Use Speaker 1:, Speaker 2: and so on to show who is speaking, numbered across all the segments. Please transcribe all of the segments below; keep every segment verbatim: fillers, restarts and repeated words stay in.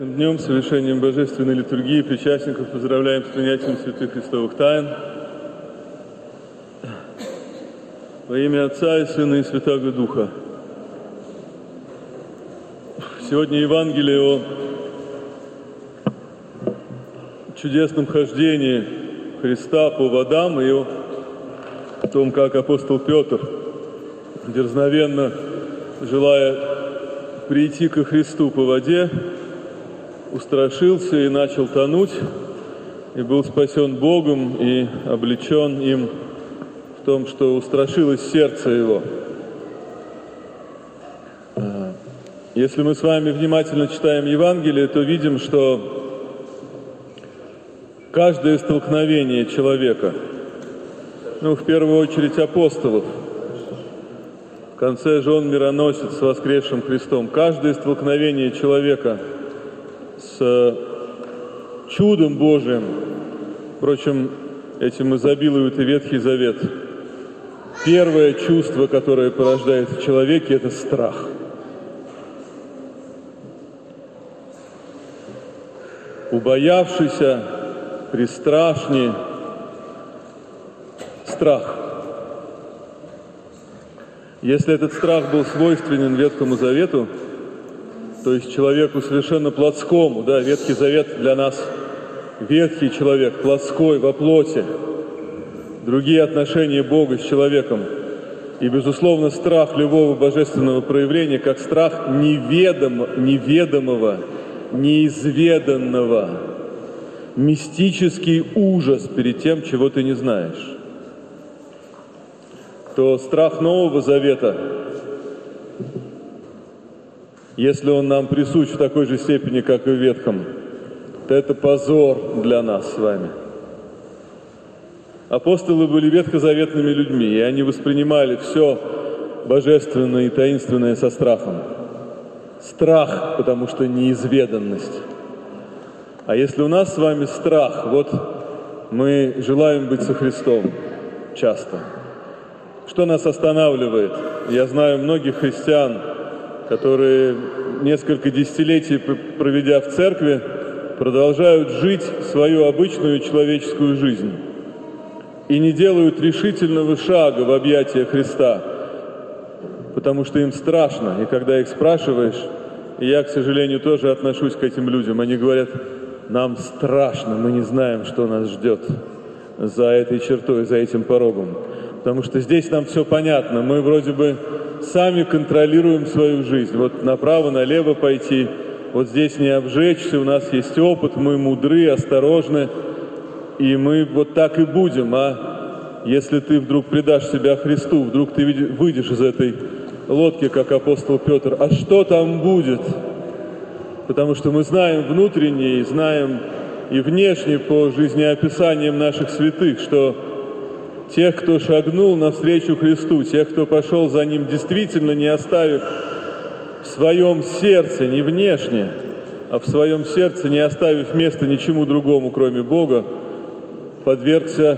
Speaker 1: Днем совершением Божественной литургии причастников поздравляем с принятием святых Христовых тайн. Во имя Отца и Сына и Святаго Духа. Сегодня Евангелие о чудесном хождении Христа по водам и о том, как апостол Петр, дерзновенно желая прийти ко Христу по воде, устрашился и начал тонуть, и был спасен Богом и облечен им в том, что устрашилось сердце его. Если мы с вами внимательно читаем Евангелие, то видим, что каждое столкновение человека, ну, в первую очередь апостолов, в конце жен мироносец с воскресшим Христом, каждое столкновение человека с чудом Божиим, впрочем, этим изобилует и Ветхий Завет. Первое чувство, которое порождает в человеке, это страх. Убоявшийся, пристрашный страх. Если этот страх был свойственен Ветхому Завету, то есть человеку совершенно плотскому, да, Ветхий Завет для нас ветхий человек, плотской, во плоти, другие отношения Бога с человеком. И, безусловно, страх любого божественного проявления, как страх неведом, неведомого, неизведанного, мистический ужас перед тем, чего ты не знаешь. То страх Нового Завета, если он нам присущ в такой же степени, как и в Ветхом, то это позор для нас с вами. Апостолы были ветхозаветными людьми, и они воспринимали все божественное и таинственное со страхом. Страх, потому что неизведанность. А если у нас с вами страх, вот мы желаем быть со Христом часто. Что нас останавливает? Я знаю многих христиан, которые несколько десятилетий, проведя в церкви, продолжают жить свою обычную человеческую жизнь и не делают решительного шага в объятия Христа, потому что им страшно. И когда их спрашиваешь, и я, к сожалению, тоже отношусь к этим людям, они говорят: нам страшно, мы не знаем, что нас ждет за этой чертой, за этим порогом. Потому что здесь нам все понятно, мы вроде бы сами контролируем свою жизнь. Вот направо-налево пойти, вот здесь не обжечься, у нас есть опыт, мы мудры, осторожны, и мы вот так и будем. А если ты вдруг предашь себя Христу, вдруг ты выйдешь из этой лодки, как апостол Петр, а что там будет? Потому что мы знаем внутренне и знаем и внешне по жизнеописаниям наших святых, что тех, кто шагнул навстречу Христу, тех, кто пошел за Ним, действительно не оставив в своем сердце, не внешне, а в своем сердце, не оставив места ничему другому, кроме Бога, подвергся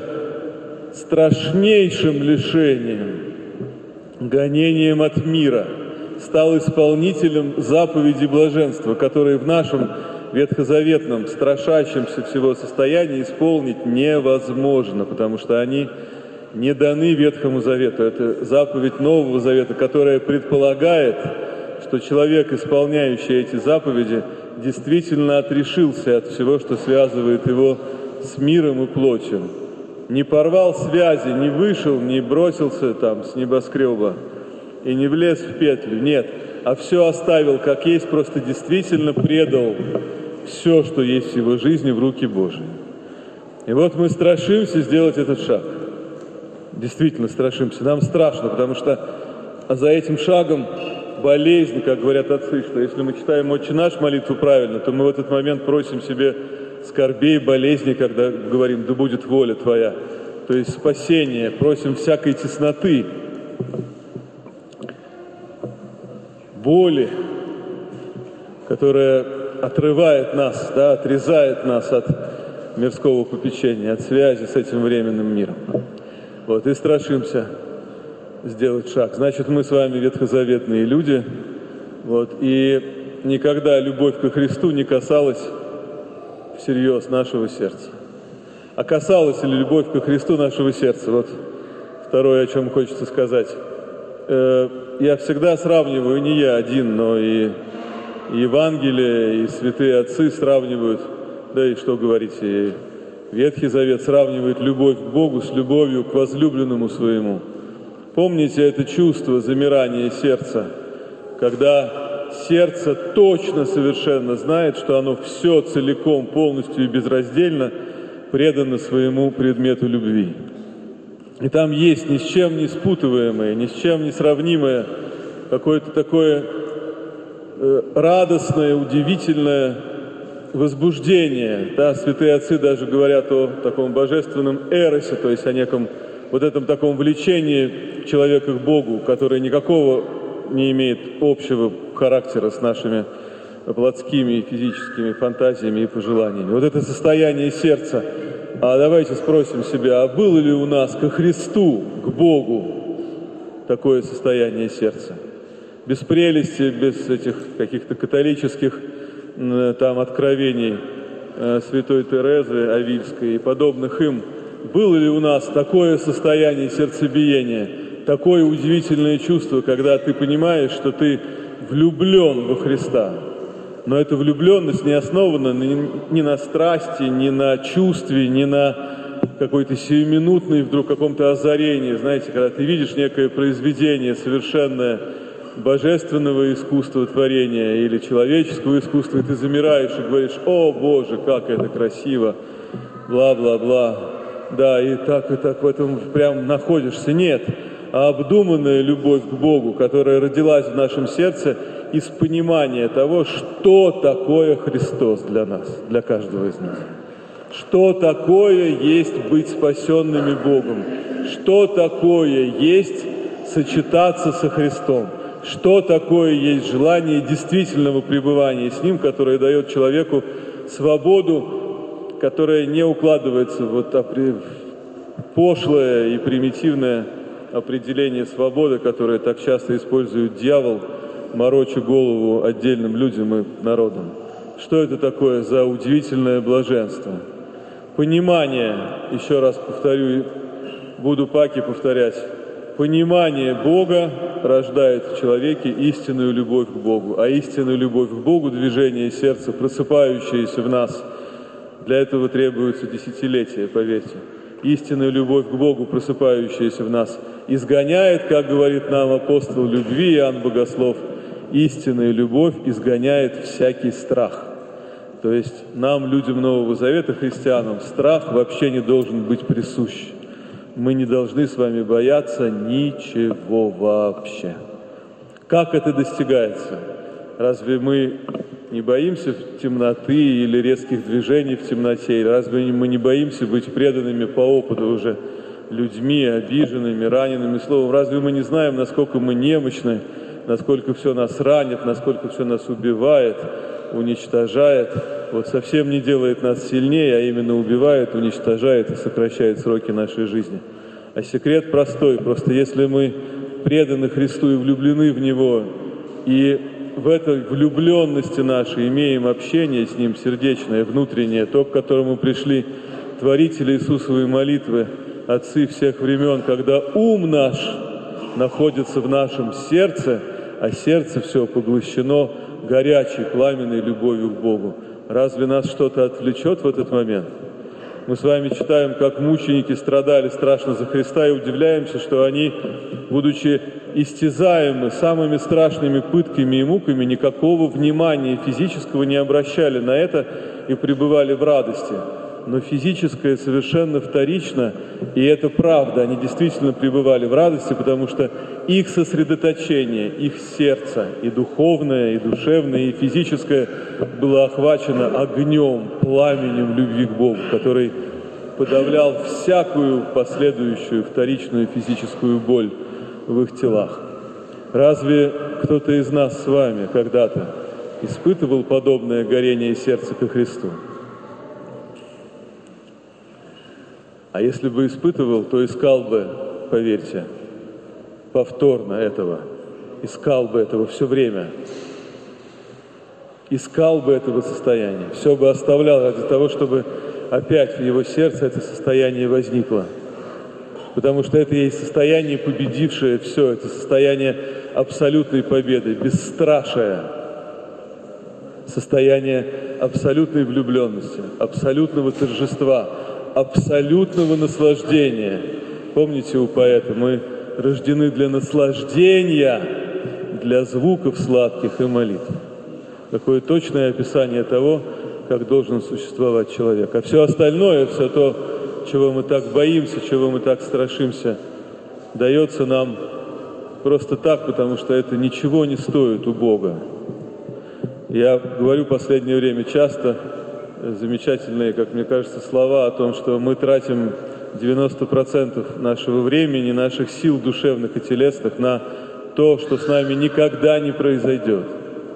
Speaker 1: страшнейшим лишениям, гонениям от мира, стал исполнителем заповеди блаженства, которые в нашем ветхозаветном, страшащемся всего состоянии исполнить невозможно, потому что они не даны Ветхому Завету. Это заповедь Нового Завета, которая предполагает, что человек, исполняющий эти заповеди, действительно отрешился от всего, что связывает его с миром и плотью. Не порвал связи, не вышел, не бросился там с небоскреба и не влез в петлю. Нет, а все оставил как есть, просто действительно предал все, что есть в его жизни, в руки Божьи. И вот мы страшимся сделать этот шаг. Действительно страшимся. Нам страшно, потому что за этим шагом болезнь, как говорят отцы, что если мы читаем «Отче наш» молитву правильно, то мы в этот момент просим себе скорбей, болезней, когда говорим «Да будет воля Твоя». То есть спасение, просим всякой тесноты, боли, которая отрывает нас, да, отрезает нас от мирского попечения, от связи с этим временным миром. Вот, и страшимся сделать шаг. Значит, мы с вами ветхозаветные люди, вот, и никогда любовь ко Христу не касалась всерьез нашего сердца. А касалась ли любовь ко Христу нашего сердца? Вот второе, о чем хочется сказать. Я всегда сравниваю, не я один, но и Евангелие, и святые отцы сравнивают, да и что говорить, и Ветхий Завет сравнивает любовь к Богу с любовью к возлюбленному своему. Помните это чувство замирания сердца, когда сердце точно совершенно знает, что оно все целиком, полностью и безраздельно предано своему предмету любви. И там есть ни с чем не спутываемое, ни с чем не сравнимое, какое-то такое э, радостное, удивительное возбуждение. Да, святые отцы даже говорят о таком божественном эросе, то есть о неком вот этом таком влечении человека к Богу, которое никакого не имеет общего характера с нашими плотскими и физическими фантазиями и пожеланиями. Вот это состояние сердца. А давайте спросим себя, а было ли у нас ко Христу, к Богу такое состояние сердца? Без прелести, без этих каких-то католических там откровений святой Терезы Авильской и подобных им. Было ли у нас такое состояние сердцебиения, такое удивительное чувство, когда ты понимаешь, что ты влюблен во Христа? Но эта влюбленность не основана ни на страсти, ни на чувстве, ни на какой-то сиюминутной вдруг каком-то озарении. Знаете, когда ты видишь некое произведение совершенное божественного искусства творения или человеческого искусства, и ты замираешь и говоришь: «О, Боже, как это красиво!» Бла-бла-бла. Да, и так, и так в этом прям находишься. Нет, а обдуманная любовь к Богу, которая родилась в нашем сердце из понимания того, что такое Христос для нас, для каждого из нас. Что такое есть быть спасенными Богом? Что такое есть сочетаться со Христом? Что такое есть желание действительного пребывания с Ним, которое дает человеку свободу, которая не укладывается в вот пошлое и примитивное определение свободы, которое так часто использует дьявол, мороча голову отдельным людям и народам. Что это такое за удивительное блаженство? Понимание, еще раз повторю, буду паки повторять, понимание Бога рождает в человеке истинную любовь к Богу, а истинную любовь к Богу, движение сердца, просыпающееся в нас, для этого требуется десятилетия, поверьте. Истинная любовь к Богу, просыпающаяся в нас, изгоняет, как говорит нам апостол любви Иоанн Богослов, истинная любовь изгоняет всякий страх. То есть нам, людям Нового Завета, христианам, страх вообще не должен быть присущ. Мы не должны с вами бояться ничего вообще. Как это достигается? Разве мы не боимся темноты или резких движений в темноте? Разве мы не боимся быть преданными по опыту уже людьми, обиженными, ранеными? Словом, разве мы не знаем, насколько мы немощны, насколько все нас ранит, насколько все нас убивает, уничтожает? Вот совсем не делает нас сильнее, а именно убивает, уничтожает и сокращает сроки нашей жизни. А секрет простой. Просто если мы преданы Христу и влюблены в Него, и в этой влюбленности нашей имеем общение с Ним сердечное, внутреннее, то, к которому пришли творители Иисусовой молитвы, отцы всех времен, когда ум наш находится в нашем сердце, а сердце все поглощено горячей, пламенной любовью к Богу. Разве нас что-то отвлечет в этот момент? Мы с вами читаем, как мученики страдали страшно за Христа, и удивляемся, что они, будучи истязаемы самыми страшными пытками и муками, никакого внимания физического не обращали на это и пребывали в радости. Но физическое совершенно вторично, и это правда. Они действительно пребывали в радости, потому что их сосредоточение, их сердце, и духовное, и душевное, и физическое, было охвачено огнем, пламенем любви к Богу, который подавлял всякую последующую вторичную физическую боль в их телах. Разве кто-то из нас с вами когда-то испытывал подобное горение сердца ко Христу? А если бы испытывал, то искал бы, поверьте, повторно этого. Искал бы этого все время. искал бы этого состояния, все бы оставлял ради того, чтобы опять в его сердце это состояние возникло. Потому что это есть состояние, победившее все, это состояние абсолютной победы, бесстрашие, состояние абсолютной влюбленности, абсолютного торжества, абсолютного наслаждения. Помните у поэта, мы рождены для наслаждения, для звуков сладких и молитв. Такое точное описание того, как должен существовать человек. А все остальное, все то, чего мы так боимся, чего мы так страшимся, дается нам просто так, потому что это ничего не стоит у Бога. Я говорю в последнее время часто замечательные, как мне кажется, слова о том, что мы тратим девяносто процентов нашего времени, наших сил душевных и телесных на то, что с нами никогда не произойдет.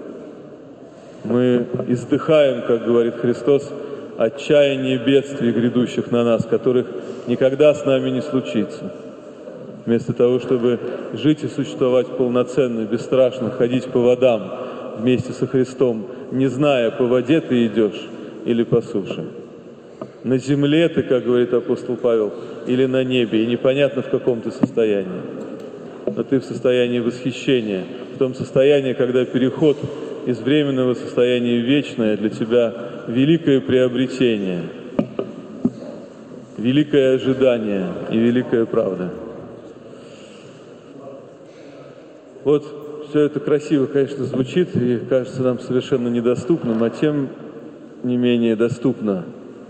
Speaker 1: Мы издыхаем, как говорит Христос, отчаяние бедствий, грядущих на нас, которых никогда с нами не случится. Вместо того, чтобы жить и существовать полноценно, бесстрашно, ходить по водам вместе со Христом, не зная, по воде ты идешь или по суше. На земле ты, как говорит апостол Павел, или на небе, и непонятно, в каком ты состоянии. Но ты в состоянии восхищения, в том состоянии, когда переход из временного состояния в вечное для тебя великое приобретение, великое ожидание и великая правда. Вот все это красиво, конечно, звучит и кажется нам совершенно недоступным, а тем не менее доступно.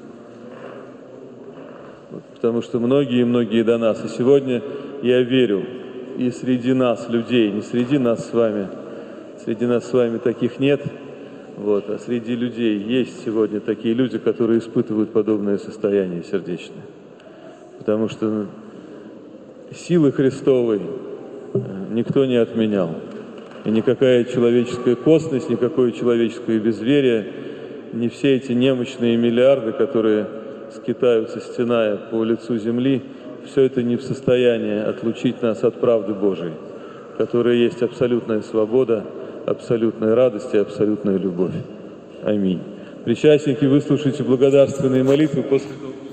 Speaker 1: Потому что многие-многие до нас. И сегодня я верю, и среди нас, людей, не среди нас с вами, среди нас с вами таких нет, вот, а среди людей есть сегодня такие люди, которые испытывают подобное состояние сердечное. Потому что силы Христовой никто не отменял. И никакая человеческая косность, никакое человеческое безверие, не все эти немощные миллиарды, которые скитаются, стеная по лицу земли, все это не в состоянии отлучить нас от правды Божией, которая есть абсолютная свобода, абсолютная радость и абсолютная любовь. Аминь. Причастники, выслушайте благодарственные молитвы, после того